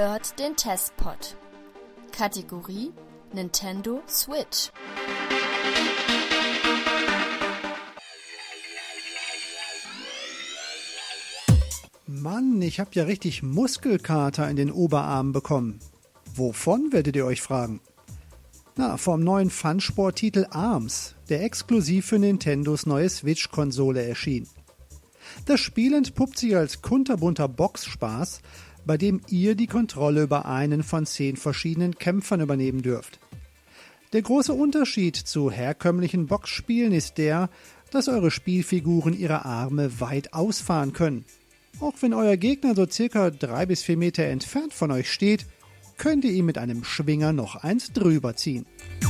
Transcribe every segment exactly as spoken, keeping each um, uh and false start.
hört den Testpod. Kategorie Nintendo Switch. Mann, ich hab ja richtig Muskelkater in den Oberarmen bekommen. Wovon, werdet ihr euch fragen? Na, vom neuen Fun-Sport-Titel ARMS, der exklusiv für Nintendos neue Switch-Konsole erschien. Das Spiel entpuppt sich als kunterbunter Boxspaß, bei dem ihr die Kontrolle über einen von zehn verschiedenen Kämpfern übernehmen dürft. Der große Unterschied zu herkömmlichen Boxspielen ist der, dass eure Spielfiguren ihre Arme weit ausfahren können. Auch wenn euer Gegner so circa drei bis vier Meter entfernt von euch steht, könnt ihr ihm mit einem Schwinger noch eins drüber ziehen.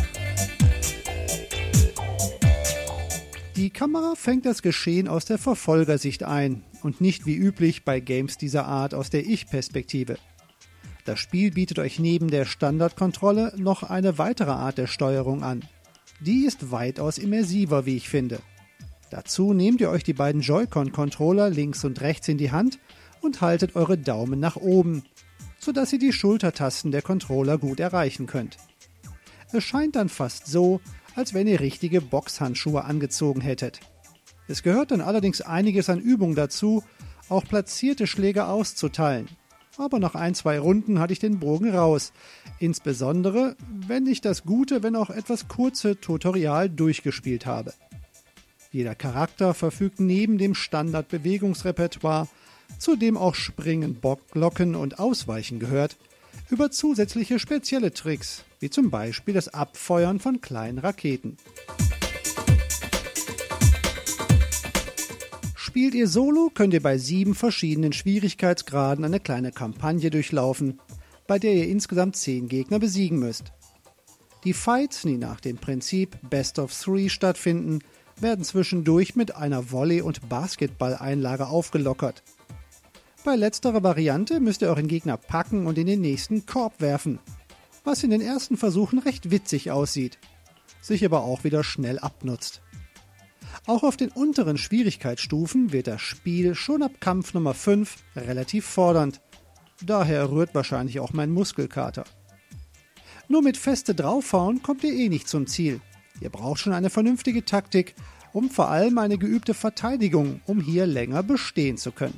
Die Kamera fängt das Geschehen aus der Verfolgersicht ein und nicht wie üblich bei Games dieser Art aus der Ich-Perspektive. Das Spiel bietet euch neben der Standardkontrolle noch eine weitere Art der Steuerung an. Die ist weitaus immersiver, wie ich finde. Dazu nehmt ihr euch die beiden Joy-Con-Controller links und rechts in die Hand und haltet eure Daumen nach oben, sodass ihr die Schultertasten der Controller gut erreichen könnt. Es scheint dann fast so, als wenn ihr richtige Boxhandschuhe angezogen hättet. Es gehört dann allerdings einiges an Übung dazu, auch platzierte Schläge auszuteilen. Aber nach ein, zwei Runden hatte ich den Bogen raus, insbesondere wenn ich das gute, wenn auch etwas kurze Tutorial durchgespielt habe. Jeder Charakter verfügt neben dem Standard-Bewegungsrepertoire, zu dem auch Springen, Blocken und Ausweichen gehört, über zusätzliche spezielle Tricks, wie zum Beispiel das Abfeuern von kleinen Raketen. Spielt ihr Solo, könnt ihr bei sieben verschiedenen Schwierigkeitsgraden eine kleine Kampagne durchlaufen, bei der ihr insgesamt zehn Gegner besiegen müsst. Die Fights, die nach dem Prinzip Best of Three stattfinden, werden zwischendurch mit einer Volley- und Basketball-Einlage aufgelockert. Bei letzterer Variante müsst ihr euren Gegner packen und in den nächsten Korb werfen, was in den ersten Versuchen recht witzig aussieht, sich aber auch wieder schnell abnutzt. Auch auf den unteren Schwierigkeitsstufen wird das Spiel schon ab Kampf Nummer fünf relativ fordernd, daher rührt wahrscheinlich auch mein Muskelkater. Nur mit feste draufhauen kommt ihr eh nicht zum Ziel. Ihr braucht schon eine vernünftige Taktik und vor allem eine geübte Verteidigung, um hier länger bestehen zu können.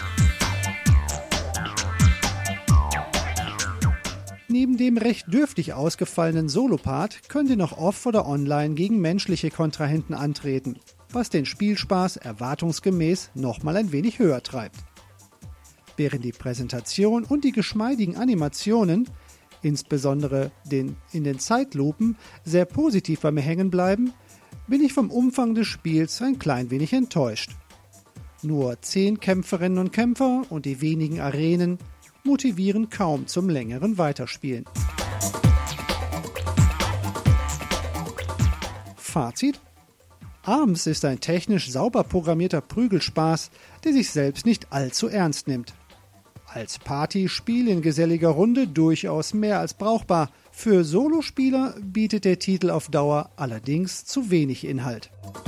Neben dem recht dürftig ausgefallenen Solopart könnt ihr noch off oder online gegen menschliche Kontrahenten antreten, was den Spielspaß erwartungsgemäß nochmal ein wenig höher treibt. Während die Präsentation und die geschmeidigen Animationen, insbesondere den, in den Zeitlupen, sehr positiv bei mir hängen bleiben, bin ich vom Umfang des Spiels ein klein wenig enttäuscht. Nur zehn Kämpferinnen und Kämpfer und die wenigen Arenen motivieren kaum zum längeren Weiterspielen. Fazit: ARMS ist ein technisch sauber programmierter Prügelspaß, der sich selbst nicht allzu ernst nimmt. Als Partyspiel in geselliger Runde durchaus mehr als brauchbar. Für Solospieler bietet der Titel auf Dauer allerdings zu wenig Inhalt.